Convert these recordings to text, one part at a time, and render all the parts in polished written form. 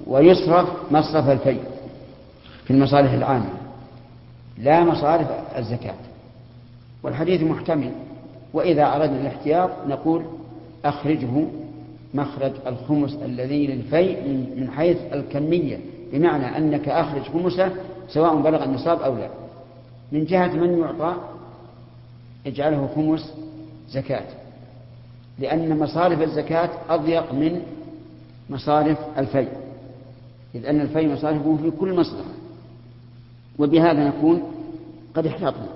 ويصرف مصرف الفيء في المصالح العامة لا مصارف الزكاة. والحديث محتمل. وإذا أردنا الاحتياط نقول أخرجه مخرج الخمس الذي للفيء من حيث الكمية، بمعنى أنك أخرج خمسه سواء بلغ النصاب أو لا. من جهة من يعطى اجعله خمس زكاة، لأن مصارف الزكاة أضيق من مصارف الفيء، إذ أن الفيء مصارفه في كل مصلحة. وبهذا نكون قد احتاطنا.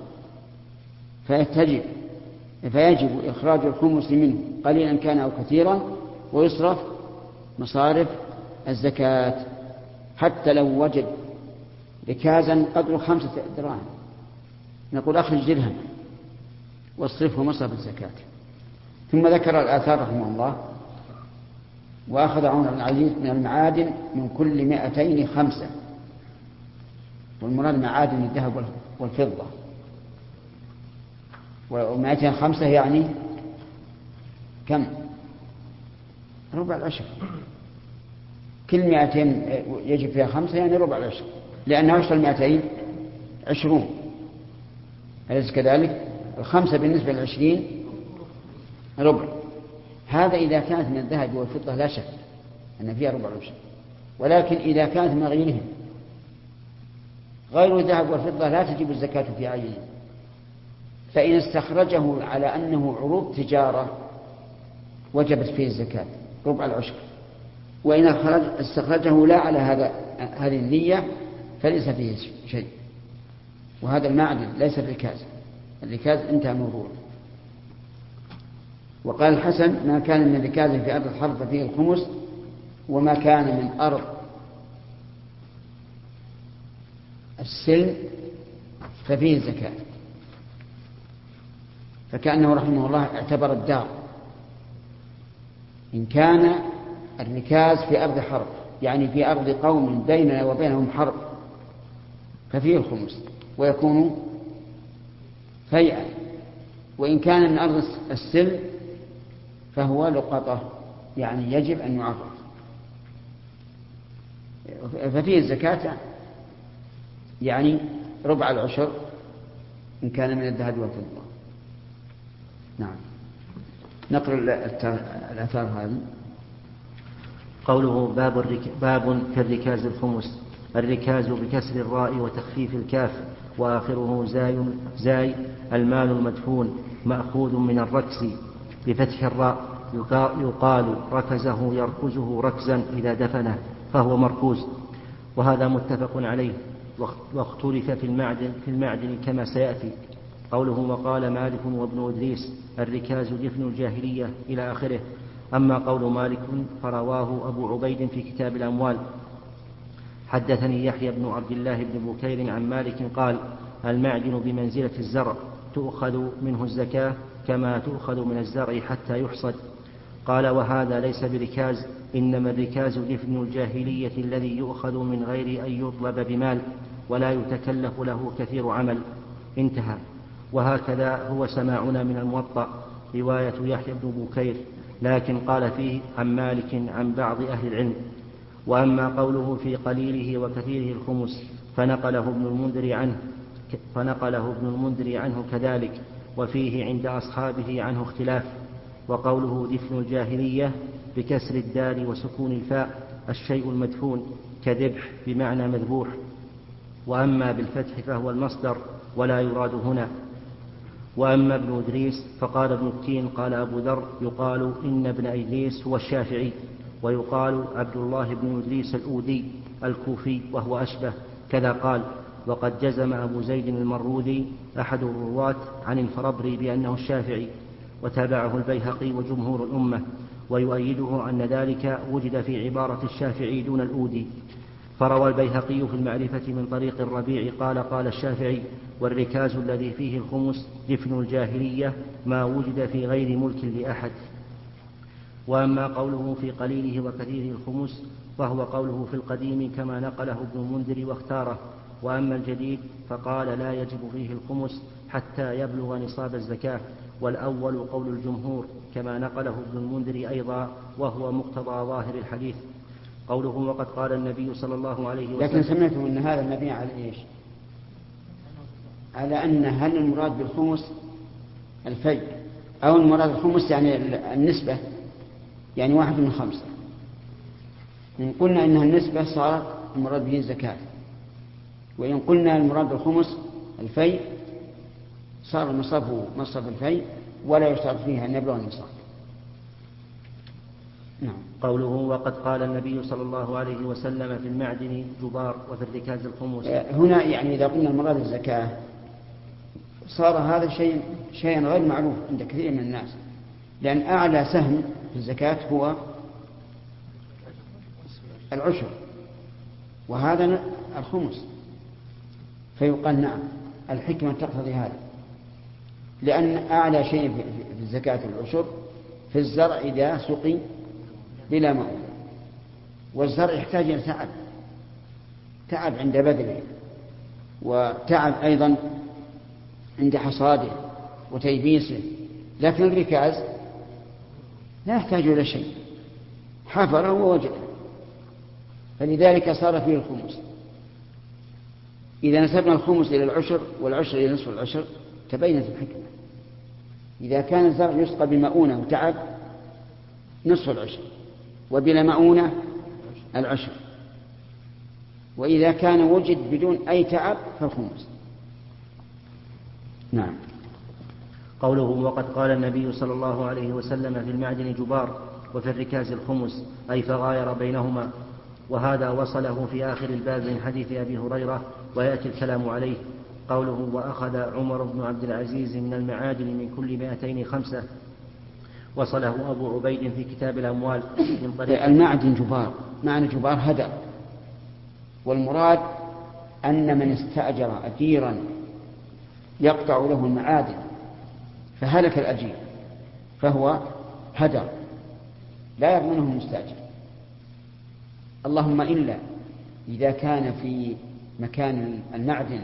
فيجب إخراج الخمس منه قليلا كان أو كثيرا، ويصرف مصارف الزكاة. حتى لو وجد ركازا قدره 5 دراهم نقول أخرج درهم واصرفه مصرف الزكاة. ثم ذكر الآثار رحمه الله: وأخذ عمر بن العزيز من المعادن من كل 200 5. والمراد معادن الذهب والفضة. و200 5 يعني كم؟ ربع العشر. كل 200 يجب فيها 5 يعني ربع العشر، لأن عشر 200 20. أليس كذلك؟ 5 بالنسبة ل20 ربع. هذا إذا كانت من الذهب والفضة لا شك أن فيها ربع العشر. ولكن إذا كانت من غيرهم، غير الذهب والفضة لا تجب الزكاة في عينه. فإن استخرجه على أنه عروض تجارة وجبت فيه الزكاة ربع العشر. وإن استخرجه لا على هذه النية فليس فيه شيء. وهذا المعدن ليس الركاز. الركاز انتهى موضوع. وقال الحسن: ما كان من ركاز في أرض الحرب ففيه الخمس، وما كان من أرض السلم ففيه الزكاة. فكأنه رحمه الله اعتبر الدار. إن كان الركاز في أرض حرب يعني في أرض قوم بيننا وبينهم حرب ففيه الخمس ويكون فيئا. وإن كان من أرض السلم فهو لقطة يعني يجب أن يعرف، ففيه الزكاة يعني ربع العشر إن كان من الذهب والفضة. نعم. نقرأ الآثار هذه. قوله باب في الركاز الخمس. الركاز بكسر الراء وتخفيف الكاف وآخره زاي المال المدفون مأخوذ من الركز بفتح الراء. يقال ركزه يركزه ركزا إذا دفنه فهو مركوز. وهذا متفق عليه. واختلف في المعدن كما سيأتي. قوله: وقال مالك وابن إدريس الركاز دفن الجاهلية إلى آخره. أما قول مالك فرواه أبو عبيد في كتاب الأموال. حدثني يحيى بن عبد الله بن بكير عن مالك قال: المعدن بمنزلة الزرع تؤخذ منه الزكاة كما تؤخذ من الزرع حتى يحصد. قال: وهذا ليس بركاز، إنما الركاز دفن الجاهلية الذي يؤخذ من غير أن يطلب بمال ولا يتكلف له كثير عمل. انتهى. وهكذا هو سماعنا من الموطأ رواية يحيى بن بكير، لكن قال فيه عن مالك عن بعض أهل العلم. وأما قوله في قليله وكثيره الخمس فنقله ابن المنذر عنه كذلك، وفيه عند أصحابه عنه اختلاف. وقوله دفن الجاهلية بكسر الدال وسكون الفاء الشيء المدفون كذبح بمعنى مذبوح. وأما بالفتح فهو المصدر ولا يراد هنا. وأما ابن إدريس فقال ابن التين قال أبو ذر يقال إن ابن إدريس هو الشافعي، ويقال عبد الله بن إدريس الأودي الكوفي وهو أشبه كذا قال. وقد جزم أبو زيد المروذي أحد الرواة عن الفربري بأنه الشافعي، وتابعه البيهقي وجمهور الأمة، ويؤيده أن ذلك وجد في عبارة الشافعي دون الأودي. فروى البيهقي في المعرفة من طريق الربيع قال الشافعي: والركاز الذي فيه الخمس دفن الجاهلية ما وجد في غير ملك لأحد. وأما قوله في قليله وكثيره الخمس فهو قوله في القديم كما نقله ابن المنذر واختاره. وأما الجديد فقال لا يجب فيه الخمس حتى يبلغ نصاب الزكاة، والأول قول الجمهور كما نقله ابن المنذر أيضا، وهو مقتضى ظاهر الحديث. قوله وقد قال النبي صلى الله عليه وسلم. لكن سمعتم أن هذا المبني على إيش؟ على أن هل المراد بالخمس الفيء أو المراد بالخمس يعني النسبة، يعني 1/5. إن قلنا إنها النسبة صارت المراد به الزكاة، وإن قلنا المراد بالخمس الفيء صار مصرفه مصرف الفيء ولا يشترط فيها أن يبلغ النصاب. نعم. قوله وقد قال النبي صلى الله عليه وسلم في المعدن جبار وفي الركاز الخمس. هنا يعني إذا قلنا المراد الزكاة صار هذا شيئا غير معروف عند كثير من الناس، لأن أعلى سهم في الزكاة هو العشر، وهذا الخمس، فيقال نعم الحكمة تقتضي هذا، لأن أعلى شيء في الزكاة العشر في الزرع إذا سقي بلا ماء، والزرع يحتاج إلى تعب عند بذله، وتعب أيضا عند حصاده وتيبيسه، لكن الركاز لا يحتاج إلى شيء، حفره ووجده، فلذلك صار فيه الخمس. إذا نسبنا الخمس إلى العشر والعشر إلى نصف العشر تبينت الحكمة. إذا كان الزرع يسقى بمؤونة وتعب نصف العشر، وبلا مؤونة العشر، وإذا كان وجد بدون أي تعب فالخمس. نعم. قوله وقد قال النبي صلى الله عليه وسلم في المعدن جبار وفي الركاز الخمس، أي فغاير بينهما، وهذا وصله في آخر الباب من حديث أبي هريرة ويأتي الكلام عليه. قوله وأخذ عمر بن عبد العزيز من المعادن من كل 200 5، وصله أبو عبيد في كتاب الأموال من طريق المعدن جبار، معنى جبار هدر، والمراد أن من استأجر أجيرا يقطع له المعادن فهلك الأجير فهو هدر لا يضمنه المستأجر، اللهم إلا إذا كان في مكان المعدن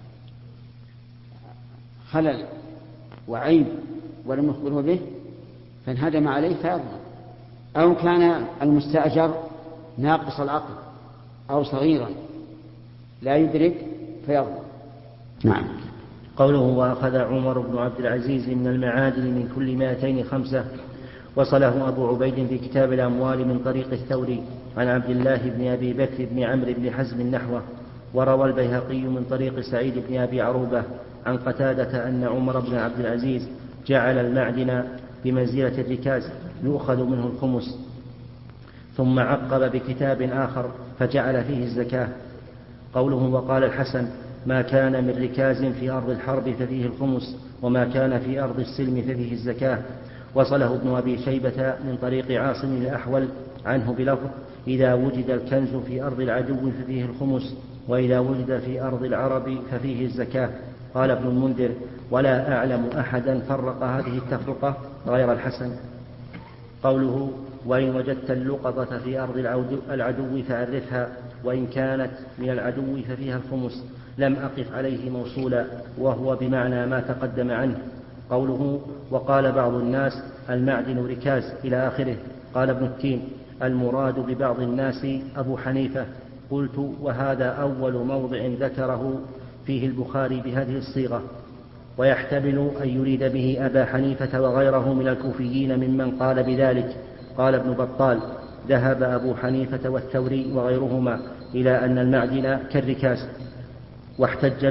خلل وعيب ولم يخبره به فانهدم عليه فيضمن، أو كان المستأجر ناقص العقل أو صغيرا لا يدرك فيضمن. نعم. قوله وأخذ عمر بن عبد العزيز من المعادن من كل 200 5، وصله أبو عبيد في كتاب الأموال من طريق الثوري عن عبد الله بن أبي بكر بن عمرو بن حزم نحوه. وروى البيهقي من طريق سعيد بن أبي عروبة عن قتادة أن عمر بن عبد العزيز جعل المعدن بمنزلة الركاز يؤخذ منه الخمس، ثم عقب بكتاب آخر فجعل فيه الزكاة. قوله وقال الحسن ما كان من ركاز في أرض الحرب ففيه الخمس، وما كان في أرض السلم ففيه الزكاة. وصله ابن أبي شيبة من طريق عاصم الأحول عنه بلفظ إذا وجد الكنز في أرض العدو ففيه الخمس، وإذا وجد في أرض العرب ففيه الزكاة. قال ابن المنذر ولا أعلم أحدا فرق هذه التفرقة غير الحسن. قوله وإن وجدت اللقطة في أرض العدو فعرفها، وإن كانت من العدو ففيها الخمس، لم أقف عليه موصولا، وهو بمعنى ما تقدم عنه. قوله وقال بعض الناس المعدن ركاز إلى آخره. قال ابن التين المراد ببعض الناس أبو حنيفة. قلت وهذا أول موضع ذكره فيه البخاري بهذه الصيغة، ويحتمل أن يريد به أبا حنيفة وغيره من الكوفيين ممن قال بذلك. قال ابن بطال ذهب أبو حنيفة والثوري وغيرهما إلى أن المعدن كالركاز، واحتج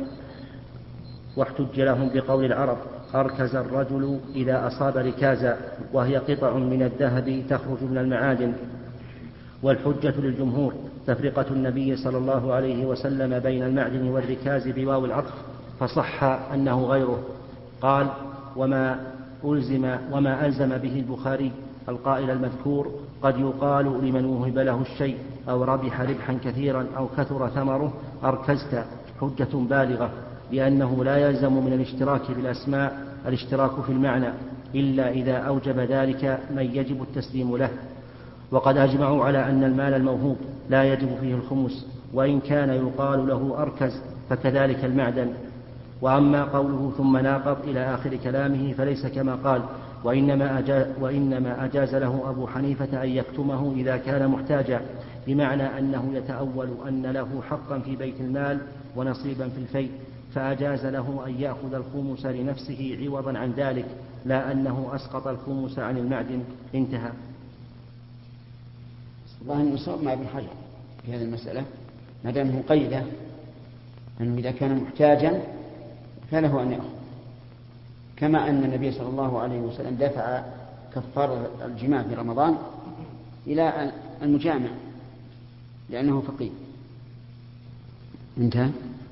لهم بقول العرب أركز الرجل إذا أصاب ركازا، وهي قطع من الذهب تخرج من المعادن. والحجة للجمهور تفرقة النبي صلى الله عليه وسلم بين المعدن والركاز بواو العطف، فصح أنه غيره. قال وما ألزم به البخاري القائل المذكور قد يقال لمن وهب له الشيء أو ربح ربحا كثيرا أو كثر ثمره أركزت، حجة بالغة، لأنه لا يلزم من الاشتراك بالأسماء الاشتراك في المعنى إلا إذا أوجب ذلك من يجب التسليم له. وقد أجمعوا على أن المال الموهوب لا يجب فيه الخمس، وإن كان يقال له أركز فكذلك المعدن. وأما قوله ثم ناقض إلى آخر كلامه فليس كما قال، وإنما أجاز له أبو حنيفة أن يكتمه إذا كان محتاجا، بمعنى أنه يتأول أن له حقا في بيت المال ونصيبا في الفيء، فأجاز له أن يأخذ الخمس لنفسه عوضا عن ذلك، لا أنه أسقط الخمس عن المعدن. انتهى. والله النصاب مع ابن حجر في هذه المسألة، ما دام مقيدة أنه إذا كان محتاجا فله أن يأخذ، كما أن النبي صلى الله عليه وسلم دفع كفارة الجماع في رمضان إلى المجامع لأنه فقير. انتهى.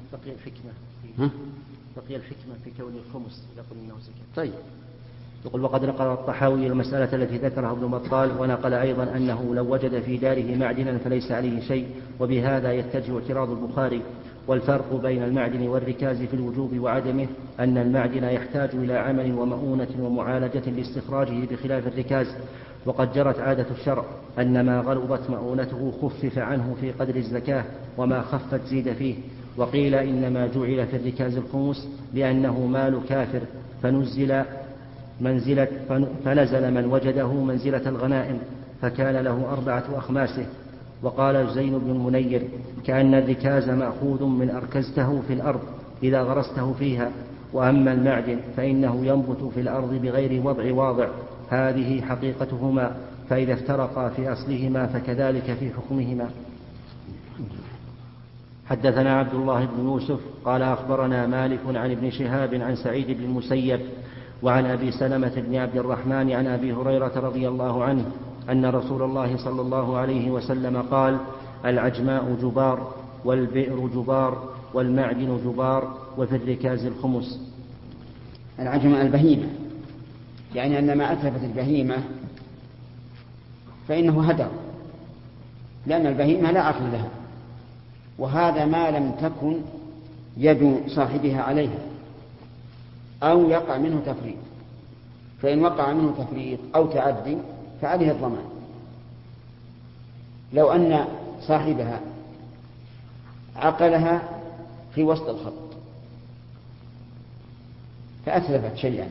بقي الحكمة في كون الخمس إذا قلنا إنه زكاة. طيب. يقول: وقد نقل الطحاوي المسألة التي ذكرها ابن بطال، ونقل أيضا أنه لو وجد في داره معدنا فليس عليه شيء، وبهذا يتجه اعتراض البخاري. والفرق بين المعدن والركاز في الوجوب وعدمه أن المعدن يحتاج إلى عمل ومؤونة ومعالجة لاستخراجه بخلاف الركاز. وقد جرت عادة الشرع أن ما غلبت مؤونته خفف عنه في قدر الزكاة، وما خفت زيد فيه. وقيل إنما جعل في الركاز الخمس لأنه مال كافر فنزل من وجده منزلة الغنائم، فكان له 4 أخماسه. وقال زين بن المنير: كأن الركاز مأخوذ من أركزته في الأرض إذا غرسته فيها، وأما المعدن فإنه ينبت في الأرض بغير وضع واضع. هذه حقيقتهما، فإذا افترقا في أصلهما فكذلك في حكمهما. حدثنا عبد الله بن يوسف قال أخبرنا مالك عن ابن شهاب عن سعيد بن المسيب وعن أبي سلمة بن عبد الرحمن عن أبي هريرة رضي الله عنه أن رسول الله صلى الله عليه وسلم قال: العجماء جبار، والبئر جبار، والمعدن جبار، وفي الركاز الخمس. العجماء البهيمة، يعني أن ما أتلفت البهيمة فإنه هدر، لأن البهيمة لا عقل لها، وهذا ما لم تكن يد صاحبها عليها أو يقع منه تفريط، فإن وقع منه تفريط أو تعدي فعليه الضمان. لو أن صاحبها عقلها في وسط الخط فأتلفت شيئا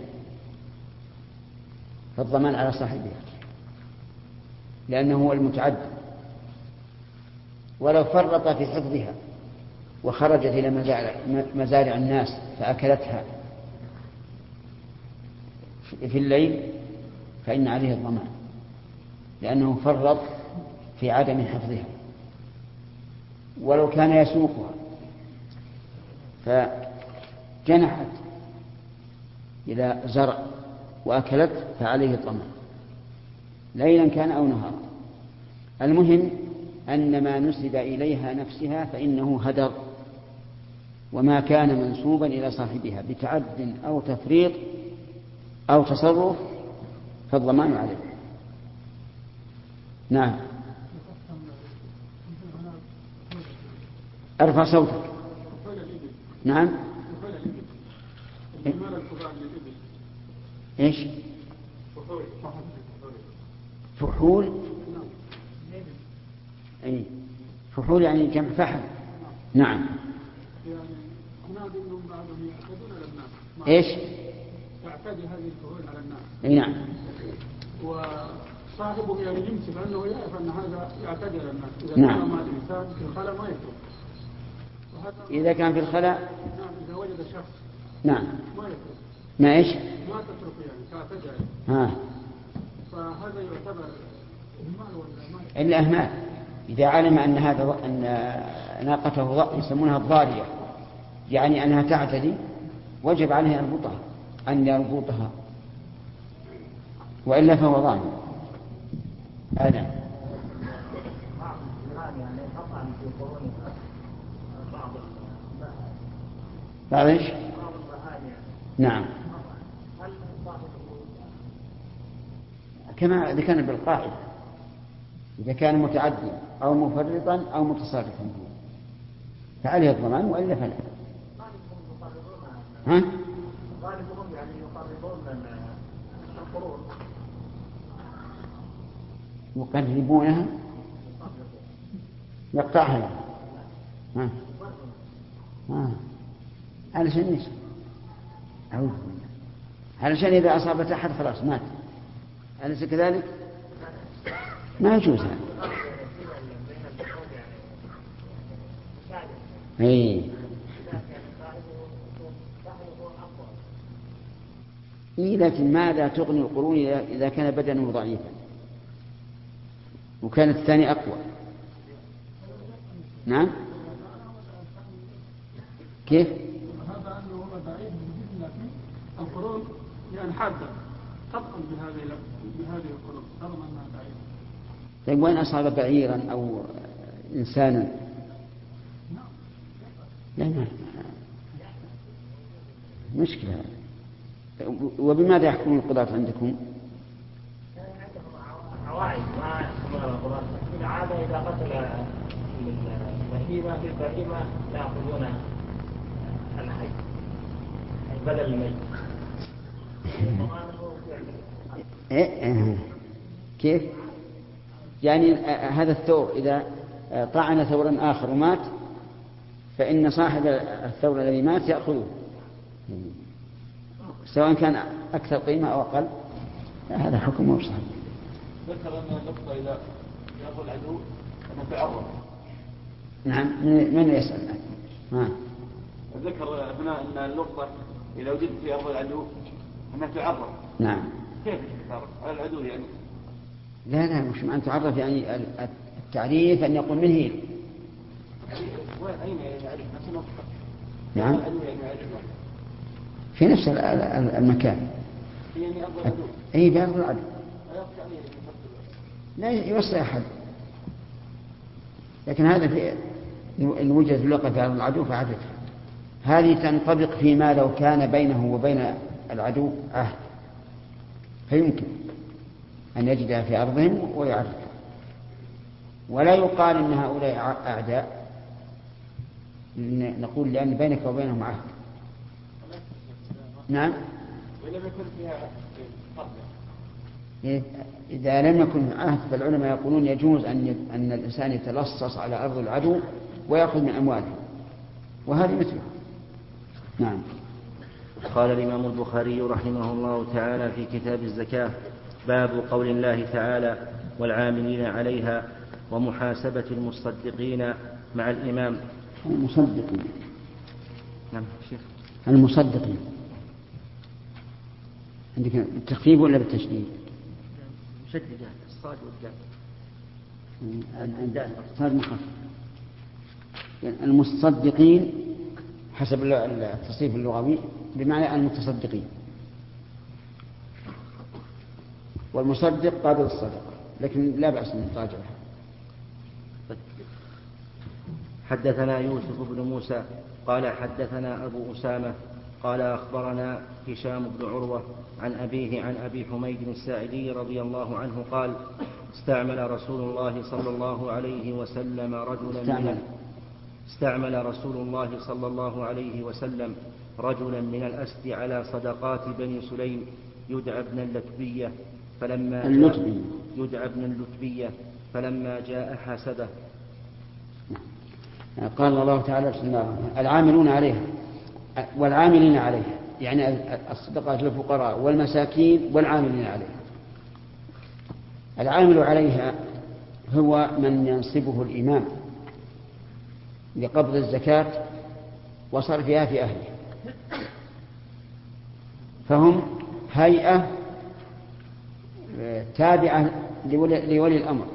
فالضمان على صاحبها لأنه هو المتعدي. ولو فرط في حفظها وخرجت إلى مزارع الناس فأكلتها في الليل فإن عليه الضمان، لأنه فرط في عدم حفظها. ولو كان يسوقها فجنحت إلى زرع وأكلت فعليه الضمان ليلا كان أو نهارا. المهم أن ما نسب إليها نفسها فإنه هدر، وما كان منسوبا إلى صاحبها بتعد أو تفريط أو تصرف فالضمان عليه. نعم. ارفع صوتك. نعم. ايش؟ فحول. اي فحول يعني جمع فحل. نعم. ايش؟ تعتدي هذه الفحول على الناس. اي نعم. وصاحبه يعني يمسك لانه يعرف ان هذا يعتدي على الناس. اذا نعم. كان مع الانسان في الخلاء ما يترك. اذا كان في الخلاء. نعم. اذا وجد شخص. نعم. ما يترك. ما ايش؟ ما تترك يعني تعتدي عليه. فهذا يعتبر إهمال ولا ما؟ إلا إهمال. إذا علم أن هذا أن ناقته يسمونها الضارية، يعني أنها تعتدي، وجب عليه أن يربطها وإلا فهو ضامن. هذا بعض ايش؟ نعم. كما ذكرنا بالقاعدة، إذا كان متعديا أو مفرطا أو متصرفا فيه فعليه الضمان وإلا فلا. ها؟ غالبهم يعني يقربون القرون. يقربونها يقطعها. علشان ايش؟ أعوذ بالله، علشان إذا أصابت أحد خلاص مات، أليس كذلك؟ ما يجوز هذا. لكن ماذا تغني القرون إذا كان بدنه ضعيفا وكان الثاني أقوى؟ نعم. كيف؟ هذا أنه هو ضعيف جدا، لكن القرون يعني حادة طبعا بهذه القرون رغم أنها ضعيفة. طيب وين أصاب بعيرا أو إنسانا؟ لا مشكلة. وبماذا يحكمون القضاة عندكم؟ عوائد ما يحكمون القضاة. في العادة إذا قتل البهيمة في البهيمة يأخذون الحي بدل الميت. كيف؟ يعني هذا الثور إذا طعن ثورا آخر ومات فإن صاحب الثور الذي مات يأخذه سواء كان أكثر قيمة أو أقل. هذا حكم مو صحيح. ذكر أن النقطة إذا يأخذ العدو أنه تعرض. نعم. من يسأل؟ ذكر هنا أن النقطة إذا وجدت في أرض العدو أنها تعرض. نعم. كيف تعرض على العدو يعني؟ لا مش أن تعرف، يعني التعريف أن يقول من هي. أين يعرف نفس النقطة؟ نعم. في نفس المكان. يعني أرض العدو. أي بأرض العدو. لا يوصي أحد. لكن هذا في إن وجدت اللقطة في أرض العدو فعرفها. هذه تنطبق فيما لو كان بينه وبين العدو عهد، فيمكن أن يجدها في أرضهم ويعرفها. ولا يقال إن هؤلاء أعداء، نقول لأن بينك وبينهم عهد. نعم. ولم يكن فيها قبل. إذا لم يكن عهد فالعلماء يقولون يجوز أن الإنسان يتلصص على أرض العدو ويأخذ من أمواله، وهذه مثله. نعم. قال الإمام البخاري رحمه الله تعالى في كتاب الزكاة: باب قول الله تعالى: والعاملين عليها ومحاسبة المصدقين مع الإمام. المصدقين. نعم شيخ. المصدقين عندك بالتخفيف ولا بالتشديد؟ مشددة الصاد والدال. الصاد مخفف. يعني المصدقين حسب التصريف اللغوي بمعنى المتصدقين، والمصدق قابل الصدقة، لكن لا بأس من مراجعة. حدثنا يوسف بن موسى قال حدثنا أبو أسامة قال أخبرنا هشام بن عروة عن أبيه عن أبي حميد الساعدي رضي الله عنه قال: استعمل رسول الله صلى الله عليه وسلم رجلا من الأسد على صدقات بني سليم يدعى ابن اللتبية، فلما جاء حاسبه. قال الله تعالى: العاملون عليها والعاملين عليها، يعني الصدقات للفقراء والمساكين والعاملين عليها. العامل عليها هو من ينصبه الإمام لقبض الزكاة وصرفها في أهله، فهم هيئة تابعة لولي الأمر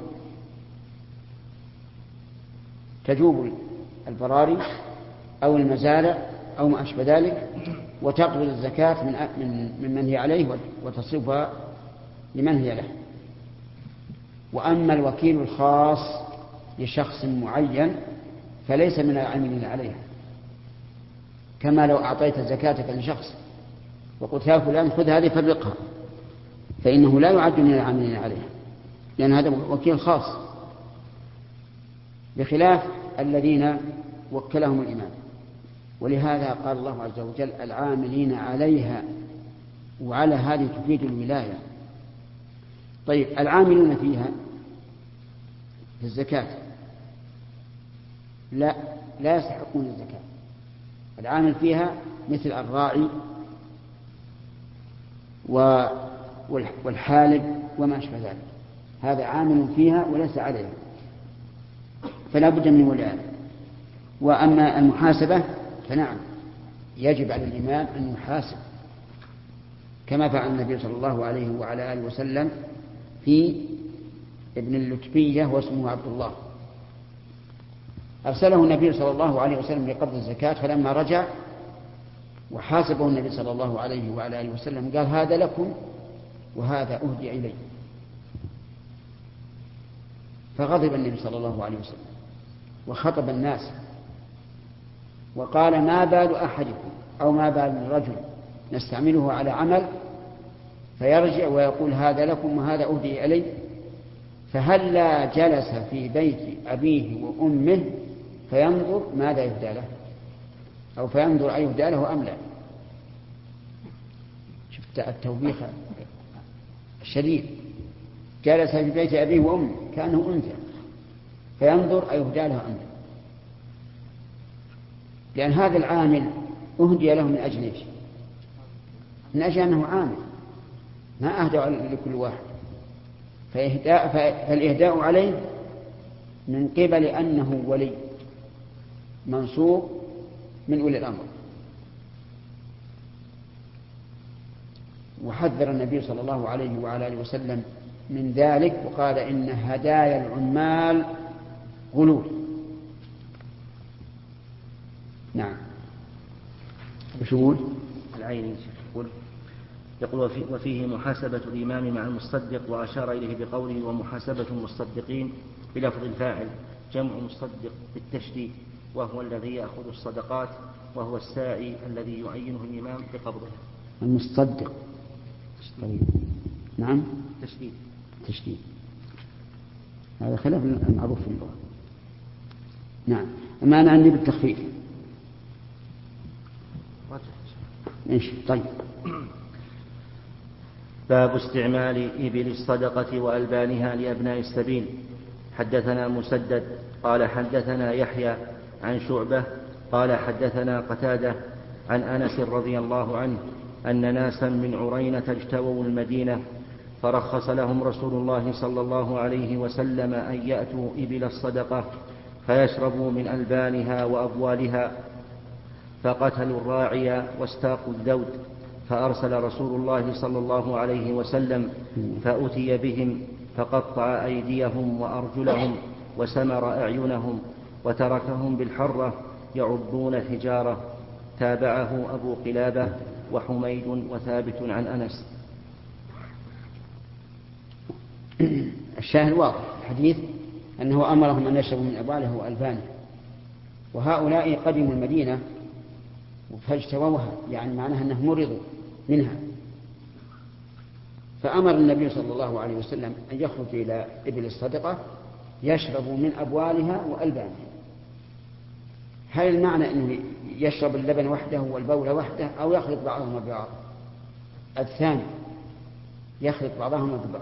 تجوب البراري أو المزارع أو ما أشبه ذلك، وتقبض الزكاة من هي عليه وتصرفها لمن هي له. وأما الوكيل الخاص لشخص معين فليس من العاملين عليها، كما لو أعطيت زكاتك لشخص وقلت: يا فلان خذ هذه فرقها، فإنه لا يعد من العاملين عليها، لأن هذا وكيل خاص، بخلاف الذين وكلهم الإمام. ولهذا قال الله عز وجل: العاملين عليها، وعلى هذه تفيد الولاية. طيب، العاملون فيها في الزكاة لا يستحقون الزكاة. العامل فيها مثل الراعي والحالب وما أشبه ذلك، هذا عامل فيها وليس عليها، فلا بد من ولاء. وأما المحاسبة فنعم يجب على الإمام أن يحاسب كما فعل النبي صلى الله عليه وعلى آله وسلم في ابن اللتبية واسمه عبد الله، أرسله النبي صلى الله عليه وسلم لقبض الزكاة، فلما رجع وحاسبه النبي صلى الله عليه وعلى آله وسلم قال هذا لكم وهذا أهدي إلي، فغضب النبي صلى الله عليه وسلم وخطب الناس وقال ما بال أحدكم أو ما بال رجل نستعمله على عمل فيرجع ويقول هذا لكم وهذا أهدي إلي، فهلا جلس في بيت أبيه وأمه فينظر ماذا يهدى له أو فينظر أيهدى له أم لا. شفت التوبيخ الشديد، جلس في بيت أبيه وأمه كأنه أنثى فينظر أيهدى له أم لا، لأن هذا العامل أهدي له من أجل إيش؟ من أجل أنه عامل، ما أهدى لكل واحد، فالإهداء عليه من قبل أنه ولي منصوب من أولي الأمر. وحذر النبي صلى الله عليه وعلى آله وسلم من ذلك وقال إن هدايا العمال غلول. نعم. وش يقول؟ العيني يقول وفيه محاسبة الإمام مع المصدق، وأشار إليه بقوله ومحاسبة المصدقين بلفظ الفاعل جمع مصدق بالتشديد، وهو الذي يأخذ الصدقات وهو الساعي الذي يعينه الإمام بقبضها. المصدق نعم تشديد هذا خلاف المعروف في اللغة. نعم. أما أنا عندي بالتخفيف. إيش؟ طيب. باب استعمال إبل الصدقة وألبانها لأبناء السبيل. حدثنا مسدد قال حدثنا يحيى عن شعبة قال حدثنا قتادة عن أنس رضي الله عنه أن ناسا من عرينة اجتووا المدينة فرخص لهم رسول الله صلى الله عليه وسلم أن يأتوا إبل الصدقة فيشربوا من ألبانها وأبوالها، فقتلوا الراعي واستاقوا الذود، فأرسل رسول الله صلى الله عليه وسلم فأتي بهم فقطع أيديهم وأرجلهم وسمر أعينهم وتركهم بالحرة يعضون الحجارة. تابعه أبو قلابة وحميد وثابت عن أنس. الشاهد واضح الحديث أنه أمرهم أن يشربوا من أبوالها وألبانها، وهؤلاء قدموا المدينة فاجتووها، يعني معناها أنهم مرضوا منها، فأمر النبي صلى الله عليه وسلم أن يخرج إلى إبل الصدقة يشربوا من أبوالها وألبانها. هل المعنى أنه يشرب اللبن وحده والبول وحده أو يخلط بعضهما ببعض؟ الثاني يخلط بعضهما ببعض.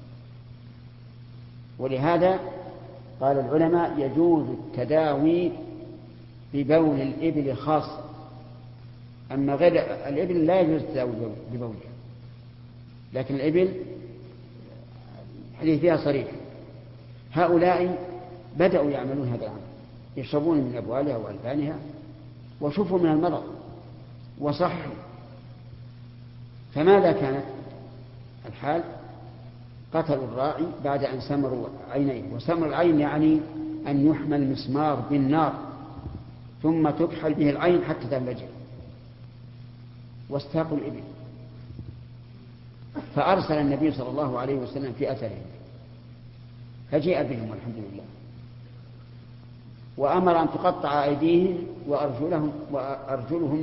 ولهذا قال العلماء يجوز التداوي ببول الإبل خاصة، أما غير الإبل لا يجوز التداوي ببولها، لكن الإبل حديث فيها صريح. هؤلاء بدأوا يعملون هذا العمل، يشربون من أبوالها وألبانها وشفوا من المرض وصحوا. فماذا كانت الحال؟ قتلوا الراعي بعد أن سمروا عينيه، وسمر العين يعني أن يحمل مسمار بالنار ثم تكحل به العين حتى تنفجر، واستاقوا الإبل. فأرسل النبي صلى الله عليه وسلم في أثرهم فجيء بهم الحمد لله، وأمر أن تقطع أيديهم وأرجلهم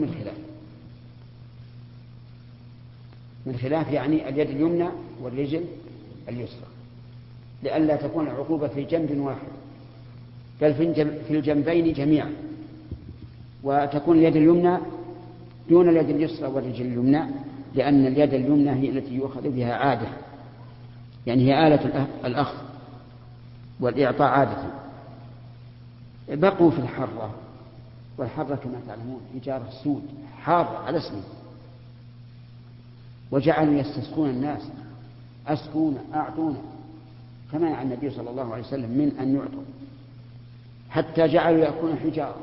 من خلاف يعني اليد اليمنى والرجل اليسرى، لئلا تكون العقوبة في جنب واحد بل في الجنبين جميعا، وتكون اليد اليمنى دون اليد اليسرى والرجل اليمنى، لأن اليد اليمنى هي التي يؤخذ بها عادة، يعني هي آلة الأخذ والإعطاء عادة. بقوا في الحرة، والحرة كما تعلمون حجارة سود حارة على اسمه، وجعلوا يستسقون الناس: أسقونا، أعطونا، فمنع النبي صلى الله عليه وسلم من أن يعطوا، حتى جعلوا يأكلون حجارة.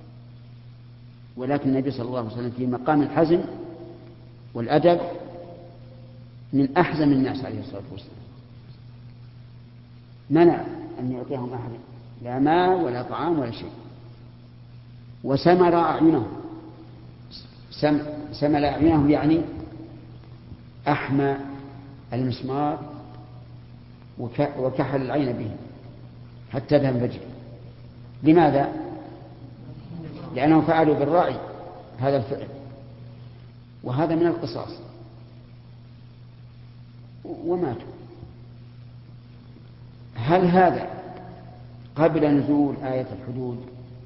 ولكن النبي صلى الله عليه وسلم في مقام الحزم والأدب من أحزم الناس عليه الصلاة والسلام، منع أن يعطيهم أحد لا ماء ولا طعام ولا شيء. وسمر أعينهم، سمل أعينهم يعني أحمى المسمار وكحل العين به حتى تنفجر. لماذا؟ لأنهم فعلوا بالرأي هذا الفعل، وهذا من القصاص، وماتوا. هل هذا قبل نزول آية الحدود،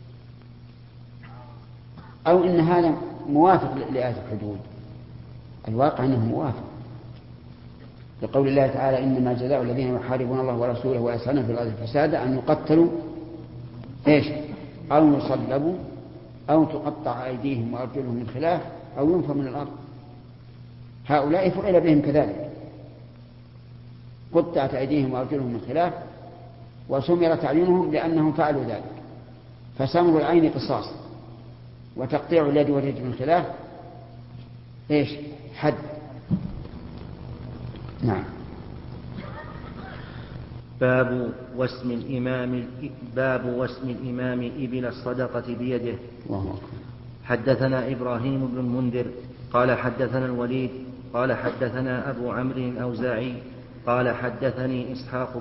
أو إن هذا موافق لآية الحدود؟ الواقع أنه موافق لقول الله تعالى: إنما جزاء الذين يحاربون الله ورسوله ويسعون في الأرض فسادا أن يقتلوا أو يصلبوا أو تقطع أيديهم وأرجلهم من خلاف أو ينفوا من الأرض. هؤلاء فعل بهم كذلك، قطعت أيديهم وأرجلهم من خلاف وسمرت أعينهم لأنهم فعلوا ذلك. فسمر العين قصاص، وتقطيع اليد والرجل من خلاف حد. نعم. باب وسم الإمام إبل الصدقة بيده. حدثنا إبراهيم بن المنذر قال حدثنا الوليد قال حدثنا أبو عمرو الأوزاعي قال حدثني إسحاق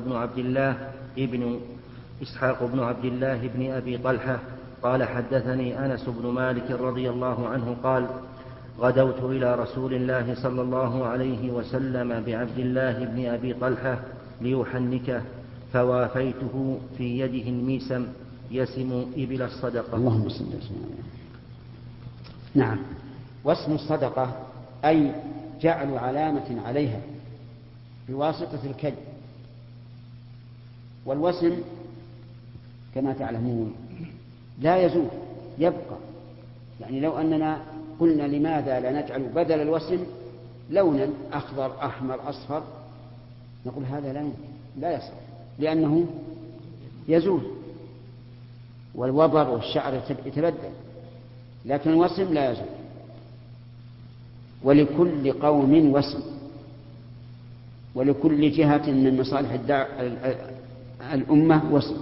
بن عبد الله بن أبي طلحة قال حدثني أنس بن مالك رضي الله عنه قال: غدوت إلى رسول الله صلى الله عليه وسلم بعبد الله بن أبي طلحة ليحنكه، فوافيته في يده الميسم يسم إبل الصدقة. اللهم صل وسلم. نعم. واسم الصدقة أي جعل علامة عليها بواسطة الكي. والوسم كما تعلمون لا يزول، يبقى. يعني لو أننا قلنا لماذا لا نجعل بدل الوسم لونا أخضر أحمر أصفر، نقول هذا لا يصح، لأنه يزول، والوبر والشعر يتبدل، لكن الوسم لا يزول. ولكل قوم وسم، ولكل جهة من مصالح الأمة وسم،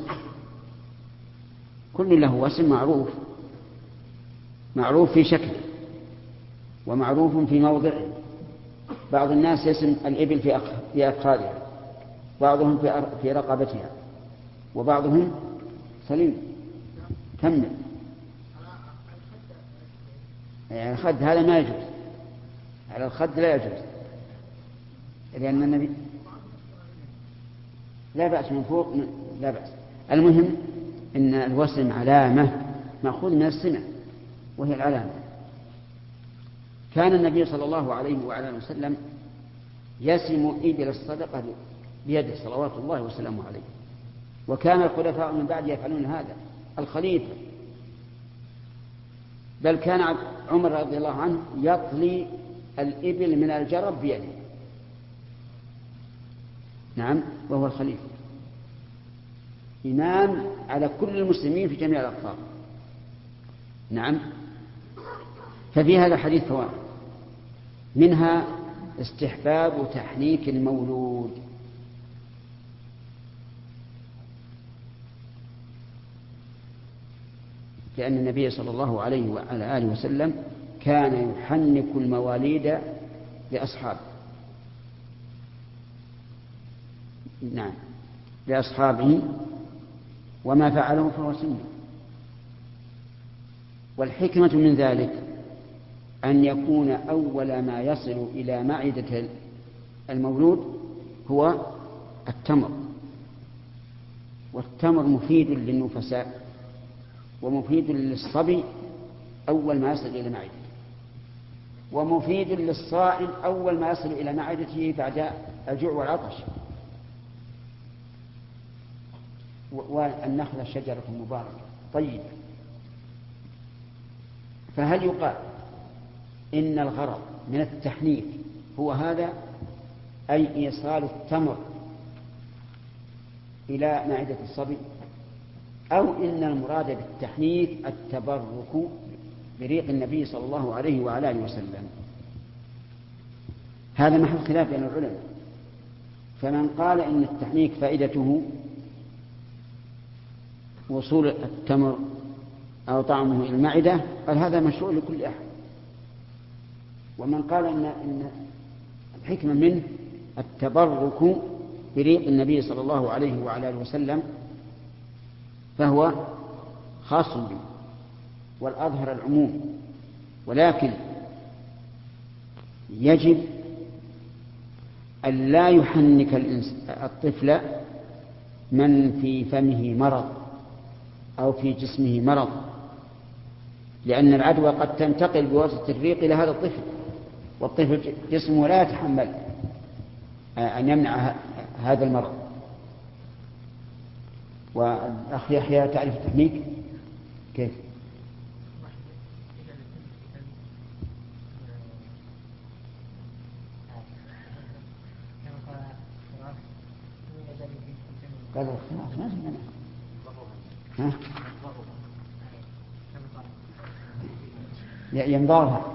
كل له وسم معروف في شكله ومعروف في موضعه. بعض الناس يسم الإبل في أفخاذها، بعضهم في رقبتها، وبعضهم سليم كمل. يعني الخد هذا ما يجوز، على الخد لا يجوز، لأن النبي لا بأس من فوق لا بأس. المهم إن الوسم علامة مأخوذ من السمع، وهي العلامة. كان النبي صلى الله عليه وعلى وسلم يسم إبل الصدقة بيده صلوات الله وسلامه عليه، وكان الخلفاء من بعد يفعلون هذا. الخليفة بل كان عمر رضي الله عنه يطلي الإبل من الجرب بيده، نعم، وهو الخليفة إمام على كل المسلمين في جميع الأقطار. نعم. ففي هذا الحديث فوائد، منها استحباب تحنيك المولود، لأن النبي صلى الله عليه وعلى آله وسلم كان يحنك المواليد لأصحابه، نعم، لأصحابه، وما فعله فهو سنة. والحكمة من ذلك أن يكون أول ما يصل إلى معدة المولود هو التمر، والتمر مفيد للنفساء ومفيد للصبي أول ما يصل إلى معدته، ومفيد للصائم أول ما يصل إلى معدته بعد الجوع والعطش. والنخلة شجرة مباركة طيبة. فهل يقال إن الغرض من التحنيك هو هذا، أي إيصال التمر إلى معدة الصبي، أو إن المراد بالتحنيك التبرك بريق النبي صلى الله عليه وعلى آله وسلم. هذا محل خلاف بين العلماء، فمن قال إن التحنيك فائدته وصول التمر أو طعمه إلى المعدة قال هذا مشروع لكل أحد، ومن قال إن الحكمة منه التبرك بريق النبي صلى الله عليه وعلى آله وسلم فهو خاص به، والأظهر العموم. ولكن يجب أن لا يحنك الطفل من في فمه مرض أو في جسمه مرض، لأن العدوى قد تنتقل بواسطة الريق إلى هذا الطفل، والطفل جسمه لا يتحمل أن يمنع هذا المرض. والأخ يحيى تعرف التحنيك كيف؟ قال الخلاف ما في منع، ينظرها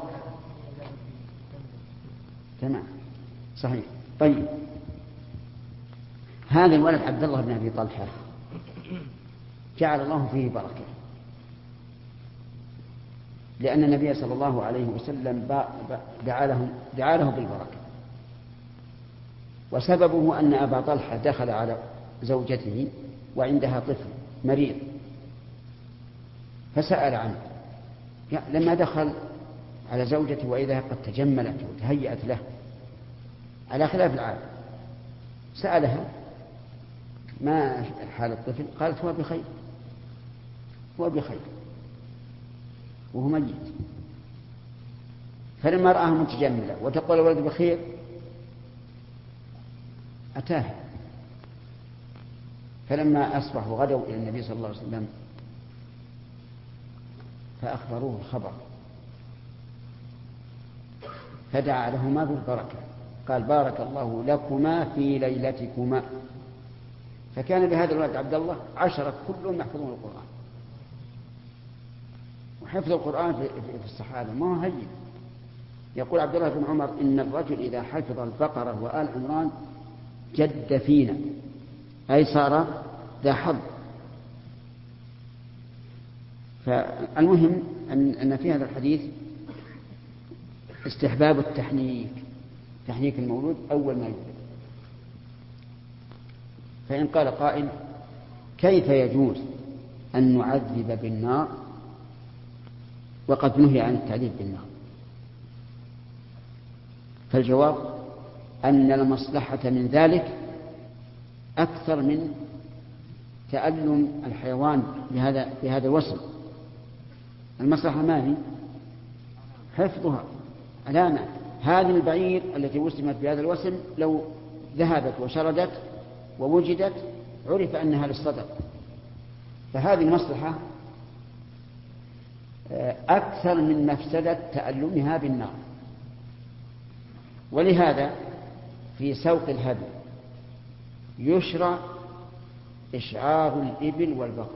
تمام صحيح. طيب هذا الولد عبد الله بن أبي طلحة جعل الله فيه بركة، لأن النبي صلى الله عليه وسلم دعا له بالبركة، وسببه أن أبا طلحة دخل على زوجته وعندها طفل مريض فسأل عنه، لما دخل على زوجته وإذا قد تجملت وتهيأت له على خلاف العادة سألها ما حال الطفل؟ قالت هو بخير، هو بخير وهو ميت. فلما رآها متجملة وتقول الولد بخير أتاها، فلما أصبحوا غدوا إلى النبي صلى الله عليه وسلم فأخبروه الخبر فدعا لهما بالبركة، قال بارك الله لكما في ليلتكما. فكان لهذا الولد عبد الله 10 كلهم يحفظون القرآن، وحفظ القرآن في الصحابة ما هو هين. يقول عبد الله بن عمر إن الرجل إذا حفظ البقرة وآل عمران جد فينا، أي صار ذا حظ. فالمهم أن في هذا الحديث استحباب التحنيك، تحنيك المولود أول ما يولد. فإن قال قائل كيف يجوز أن نعذب بالنار وقد نهي عن التعذيب بالنار؟ فالجواب أن المصلحة من ذلك أكثر من تألم الحيوان بهذا الوسم. المصلحة ما هي؟ حفظها علامة. هذه البعير التي وسمت بهذا الوسم لو ذهبت وشردت ووجدت عرف أنها للصدق، فهذه المصلحة أكثر من مفسدة تألمها بالنار. ولهذا في سوق الهدي يشرع إشعار الإبل والبقر.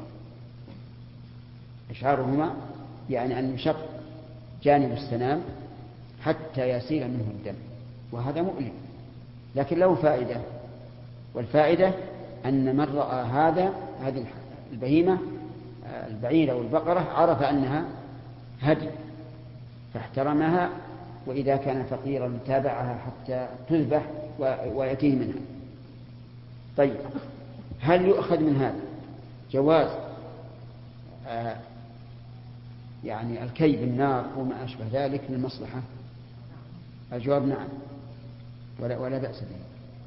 إشعارهما يعني أن يشق جانب السنام حتى يسيل منه الدم، وهذا مؤلم لكن له فائدة، والفائدة أن من رأى هذه البهيمة البعيرة والبقرة عرف أنها هدي فاحترمها، وإذا كان فقيرا تابعها حتى تذبح ويأتيه منها. طيب هل يؤخذ من هذا جواز يعني الكي بالنار وما أشبه ذلك للمصلحة؟ الجواب نعم، ولا بأس به.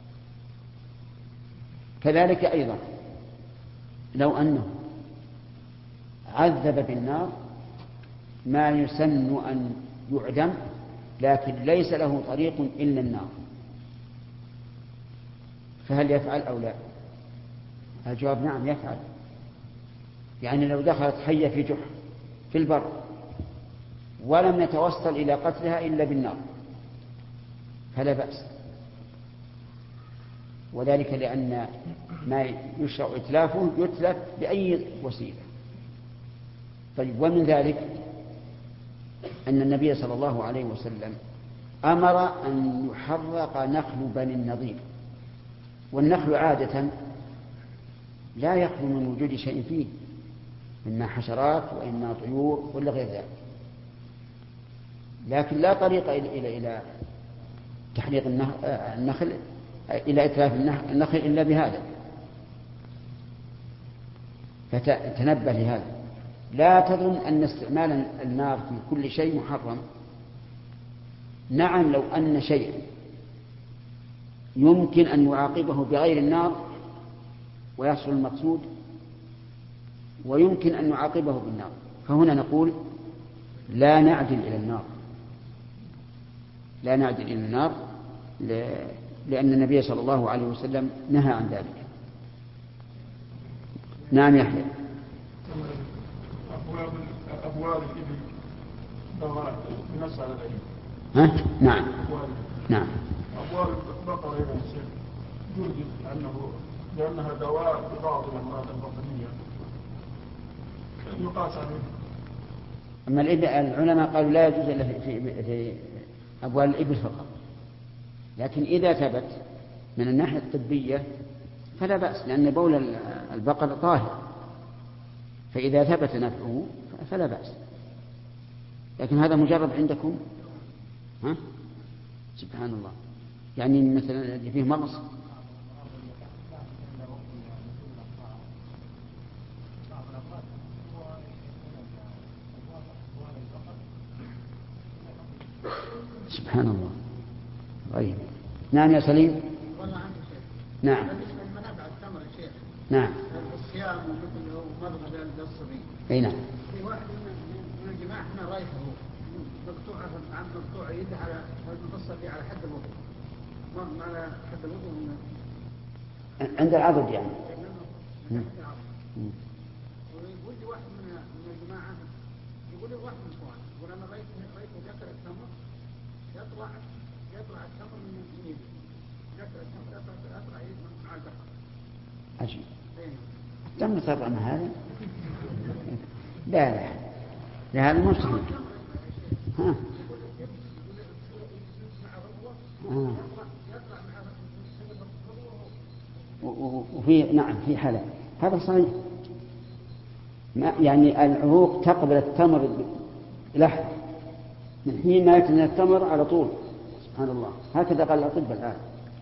كذلك أيضا لو أنه عذب بالنار ما يسن أن يعدم لكن ليس له طريق إلا النار، فهل يفعل أو لا؟ الجواب نعم يفعل. يعني لو دخلت حية في جحر في البر ولم يتوصل إلى قتلها إلا بالنار فلا بأس، وذلك لأن ما يشرع إتلافه يتلف بأي وسيلة. طيب، ومن ذلك أن النبي صلى الله عليه وسلم أمر أن يحرق نخل بني النضير، والنخل عادة لا يخلو من وجود شيء فيه، إما حشرات وإما طيور ولا غير ذلك، لكن لا طريق إلى تحريق النخل، إلى إتلاف النخل إلا بهذا. فتنبه لهذا، لا تظن أن استعمال النار في كل شيء محرم. نعم، لو أن شيء يمكن أن يعاقبه بغير النار ويحصل المقصود، ويمكن أن يعاقبه بالنار، فهنا نقول لا نعدل إلى النار، لا نعدل إلى النار، لأن النبي صلى الله عليه وسلم نهى عن ذلك. نعم يحيى. أبواب الإبل بنص على ذلك. ها؟ نعم. نعم. أبواب البقرة يا شيخ يوجد لأنها دواء لبعض الأمراض البطنية يقاس عليه. أما العلماء قالوا لا يجوز إلا في أبواب الإبل فقط، لكن إذا ثبت من الناحية الطبية فلا بأس، لأن بول البقر طاهر، فإذا ثبت نفعه فلا بأس. لكن هذا مجرد عندكم، ها؟ سبحان الله، يعني مثلا اللي فيه مغص سبحان الله غريب. نعم يا سليم. نعم. بالنسبة لمنابع التمر يا شيخ. نعم. الصيام ومثل مضغ للصبي. أي نعم. في واحد من الجماعة هنا رايحه مقطوع يده على المفصل فيه على حد الوضوء. ما على حد الوضوء عند العضد يعني. ويقول لي واحد من الجماعة يقول لي واحد من الإخوان يقول أنا رأيته ذكر التمر يطلع التمر من يده، ذكر التمر يطلع مع البقر. عجيب. تم تطعم هذا؟ لا هذا مو صحيح. ها. وفي نعم في حالة هذا صحيح، يعني العروق تقبل التمر لحظة من حين ما يأكل من التمر على طول. سبحان الله، هكذا قال الأطباء الآن،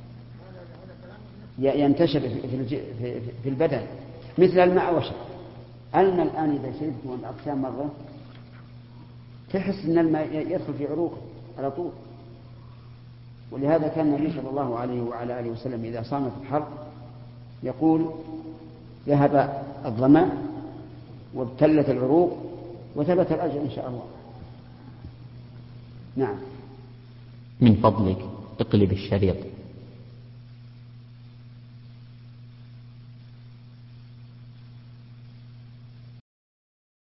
ينتشر في البدن مثل الماء وشرب. الماء الآن إذا شربت والأقسام مرة تحس أن الماء يدخل في عروقه على طول. ولهذا كان النبي صلى الله عليه وعلى آله وسلم إذا صام في الحر يقول ذهب الظمأ وابتلت العروق وثبت الأجر إن شاء الله. نعم. من فضلك اقلب الشريط.